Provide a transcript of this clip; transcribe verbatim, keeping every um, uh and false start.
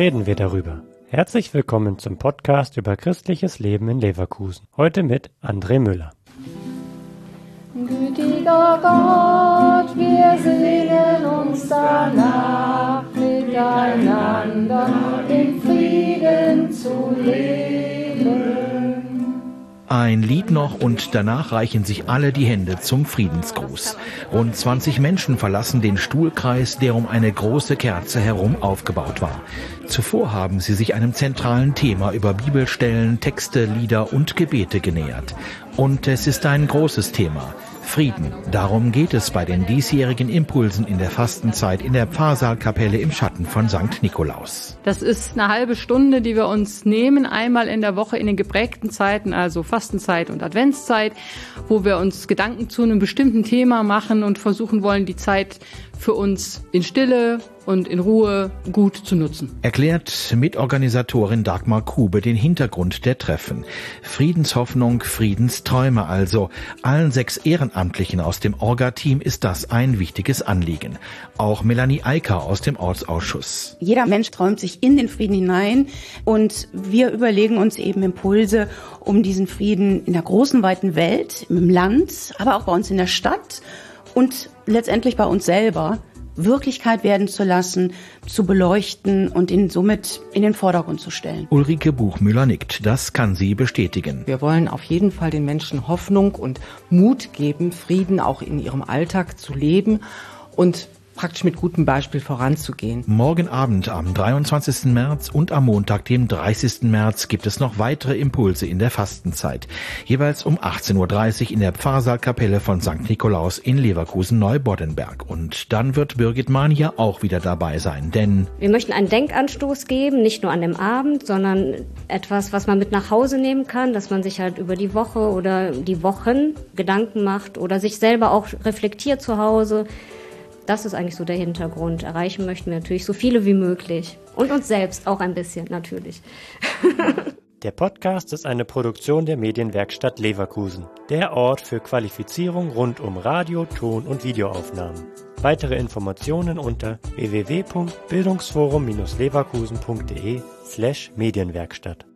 reden wir darüber. Herzlich willkommen zum Podcast über christliches Leben in Leverkusen. Heute mit André Müller. Gütiger Gott, wir sehnen uns danach, miteinander in Frieden zu leben. Ein Lied noch und danach reichen sich alle die Hände zum Friedensgruß. Rund zwanzig Menschen verlassen den Stuhlkreis, der um eine große Kerze herum aufgebaut war. Zuvor haben sie sich einem zentralen Thema über Bibelstellen, Texte, Lieder und Gebete genähert. Und es ist ein großes Thema. Frieden. Darum geht es bei den diesjährigen Impulsen in der Fastenzeit in der Pfarrsaalkapelle im Schatten von Sankt Nikolaus. Das ist eine halbe Stunde, die wir uns nehmen, einmal in der Woche in den geprägten Zeiten, also Fastenzeit und Adventszeit, wo wir uns Gedanken zu einem bestimmten Thema machen und versuchen wollen, die Zeit für uns in Stille und in Ruhe gut zu nutzen. Erklärt Mitorganisatorin Dagmar Kube den Hintergrund der Treffen. Friedenshoffnung, Friedensträume also. Allen sechs Ehrenamtlichen aus dem Orga-Team ist das ein wichtiges Anliegen. Auch Melanie Eicker aus dem Ortsausschuss. Jeder Mensch träumt sich in den Frieden hinein und wir überlegen uns eben Impulse, um diesen Frieden in der großen, weiten Welt, im Land, aber auch bei uns in der Stadt und letztendlich bei uns selber Wirklichkeit werden zu lassen, zu beleuchten und ihn somit in den Vordergrund zu stellen. Ulrike Buchmüller nickt, das kann sie bestätigen. Wir wollen auf jeden Fall den Menschen Hoffnung und Mut geben, Frieden auch in ihrem Alltag zu leben und praktisch mit gutem Beispiel voranzugehen. Morgen Abend am dreiundzwanzigsten März und am Montag, dem dreißigsten März, gibt es noch weitere Impulse in der Fastenzeit. Jeweils um achtzehn Uhr dreißig in der Pfarrsaalkapelle von Sankt Nikolaus in Leverkusen-Neuboddenberg. Und dann wird Birgit Mania auch wieder dabei sein, denn wir möchten einen Denkanstoß geben, nicht nur an dem Abend, sondern etwas, was man mit nach Hause nehmen kann, dass man sich halt über die Woche oder die Wochen Gedanken macht oder sich selber auch reflektiert zu Hause. Das ist eigentlich so der Hintergrund. Erreichen möchten wir natürlich so viele wie möglich. Und uns selbst auch ein bisschen, natürlich. Der Podcast ist eine Produktion der Medienwerkstatt Leverkusen. Der Ort für Qualifizierung rund um Radio-, Ton- und Videoaufnahmen. Weitere Informationen unter w w w punkt bildungsforum Bindestrich leverkusen punkt de slash Medienwerkstatt.